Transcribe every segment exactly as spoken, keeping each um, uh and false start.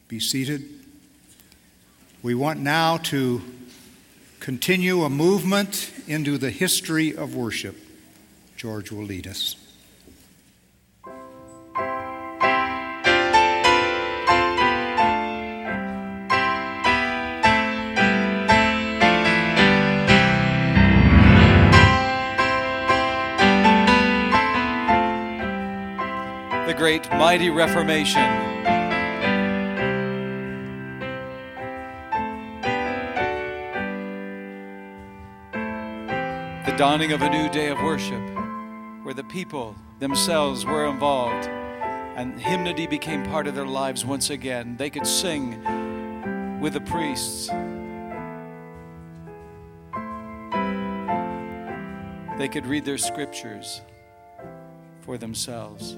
be seated. We want now to continue a movement into the history of worship. George will lead us. The great mighty Reformation. The dawning of a new day of worship, where the people themselves were involved and hymnody became part of their lives once again. They could sing with the priests. They could read their scriptures for themselves.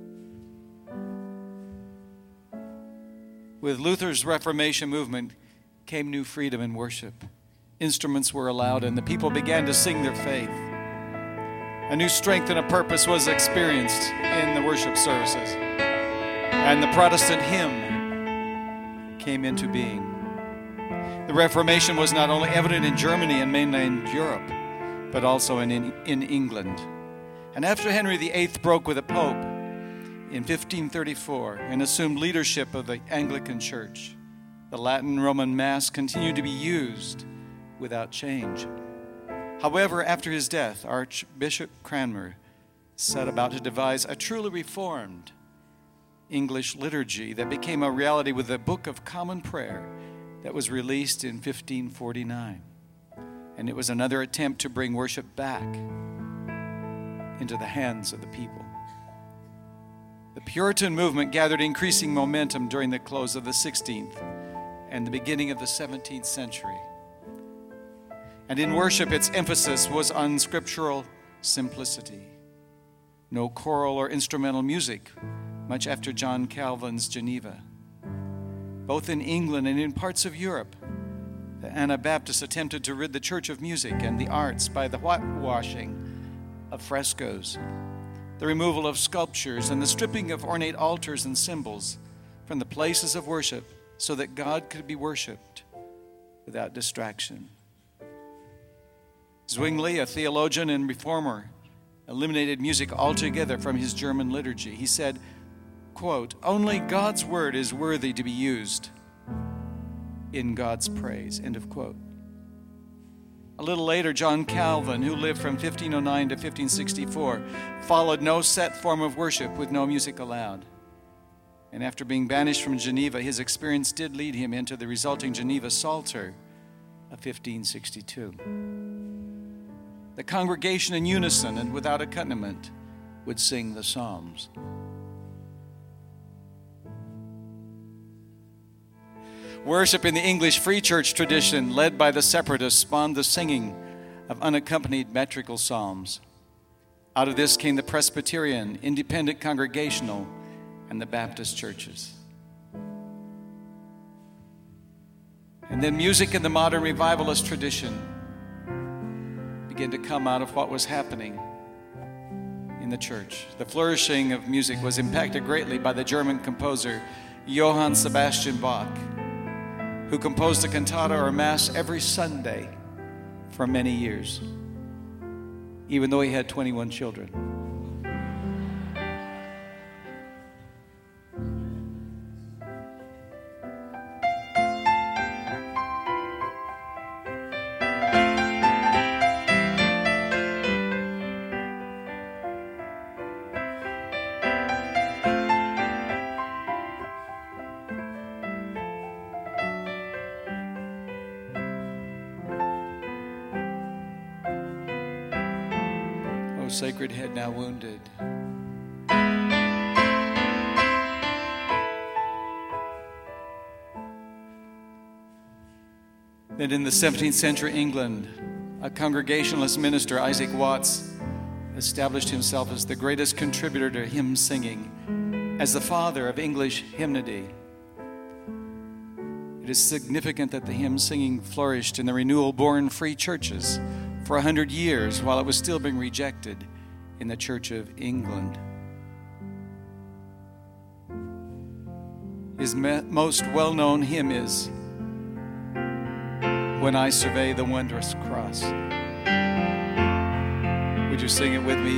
With Luther's Reformation movement came new freedom in worship. Instruments were allowed and the people began to sing their faith. A new strength and a purpose was experienced in the worship services. And the Protestant hymn came into being. The Reformation was not only evident in Germany and mainland Europe, but also in, in, in England. And after Henry the Eighth broke with the Pope in fifteen thirty-four and assumed leadership of the Anglican Church, the Latin Roman Mass continued to be used without change. However, after his death, Archbishop Cranmer set about to devise a truly reformed English liturgy that became a reality with the Book of Common Prayer that was released in fifteen forty-nine. And it was another attempt to bring worship back into the hands of the people. The Puritan movement gathered increasing momentum during the close of the sixteenth and the beginning of the seventeenth century. And in worship, its emphasis was on scriptural simplicity. No choral or instrumental music, much after John Calvin's Geneva. Both in England and in parts of Europe, the Anabaptists attempted to rid the church of music and the arts by the whitewashing of frescoes, the removal of sculptures, and the stripping of ornate altars and symbols from the places of worship so that God could be worshiped without distraction. Zwingli, a theologian and reformer, eliminated music altogether from his German liturgy. He said, quote, "Only God's word is worthy to be used in God's praise," end of quote. A little later, John Calvin, who lived from fifteen oh nine to fifteen sixty-four, followed no set form of worship with no music allowed. And after being banished from Geneva, his experience did lead him into the resulting Geneva Psalter of fifteen sixty-two. The congregation in unison and without accompaniment would sing the Psalms. Worship in the English Free Church tradition, led by the Separatists, spawned the singing of unaccompanied metrical psalms. Out of this came the Presbyterian, Independent Congregational, and the Baptist churches. And then music in the modern revivalist tradition began to come out of what was happening in the church. The flourishing of music was impacted greatly by the German composer Johann Sebastian Bach, who composed a cantata or mass every Sunday for many years, even though he had twenty-one children. Sacred Head Now Wounded. Then in the seventeenth century England, a Congregationalist minister, Isaac Watts, established himself as the greatest contributor to hymn singing, as the father of English hymnody. It is significant that the hymn singing flourished in the renewal-born free churches for a hundred years while it was still being rejected in the Church of England. His me- most well-known hymn is When I Survey the Wondrous Cross. Would you sing it with me?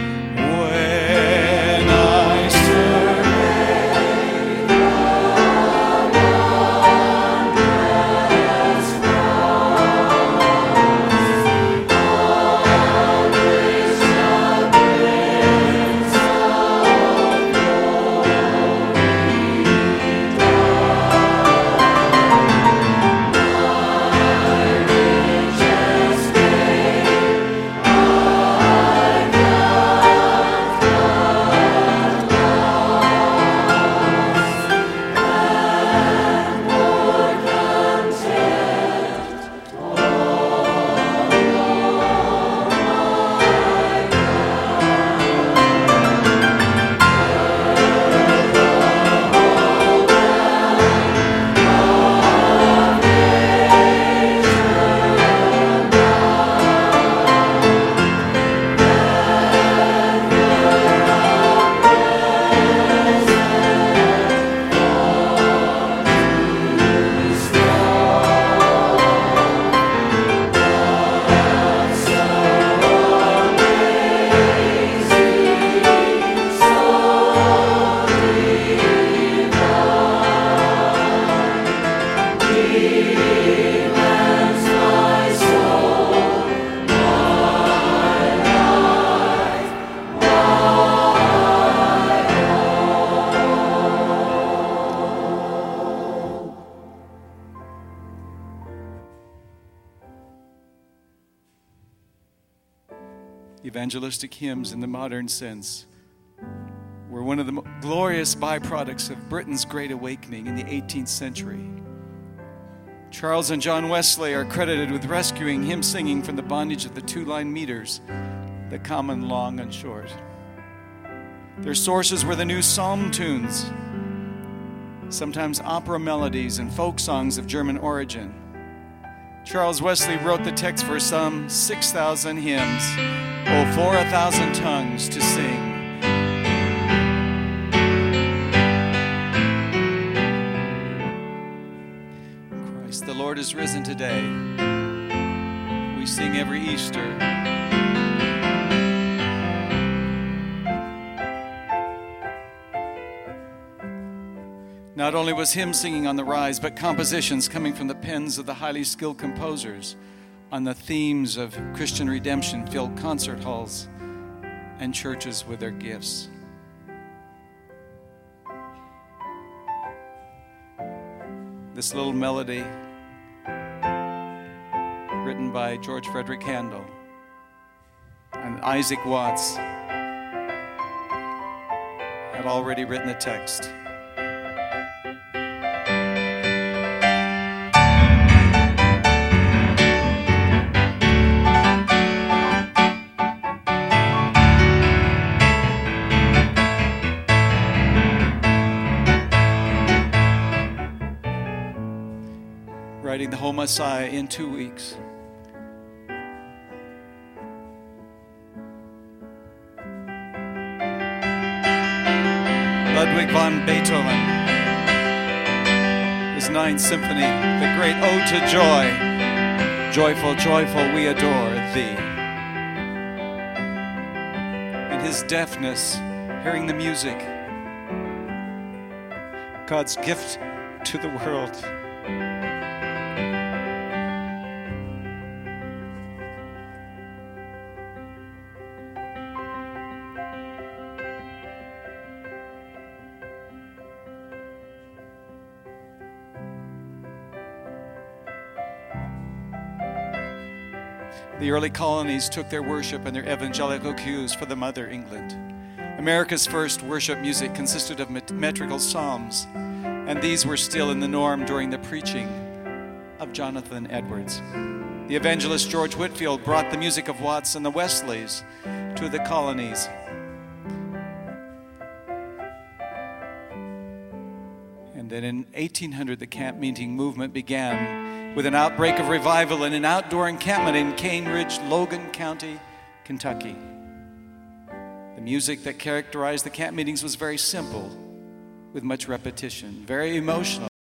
When I survey evangelistic hymns in the modern sense were one of the glorious byproducts of Britain's Great Awakening in the eighteenth century. Charles and John Wesley are credited with rescuing hymn singing from the bondage of the two-line meters, the common long and short. Their sources were the new psalm tunes, sometimes opera melodies and folk songs of German origin. Charles Wesley wrote the text for some six thousand hymns, oh, for a thousand tongues to sing. Christ the Lord is risen today. We sing every Easter. Not only was hymn singing on the rise, but compositions coming from the pens of the highly skilled composers on the themes of Christian redemption filled concert halls and churches with their gifts. This little melody, written by George Frederick Handel and Isaac Watts, had already written the text. Writing the whole Messiah in two weeks. Ludwig van Beethoven, his Ninth Symphony, the great Ode to Joy. Joyful, joyful, we adore thee. In his deafness, hearing the music, God's gift to the world. The early colonies took their worship and their evangelical cues for the mother England. America's first worship music consisted of metrical psalms, and these were still in the norm during the preaching of Jonathan Edwards. The evangelist George Whitefield brought the music of Watts and the Wesleys to the colonies. And then in eighteen hundred, the camp meeting movement began with an outbreak of revival in an outdoor encampment in Cane Ridge, Logan County, Kentucky. The music that characterized the camp meetings was very simple with much repetition, very emotional.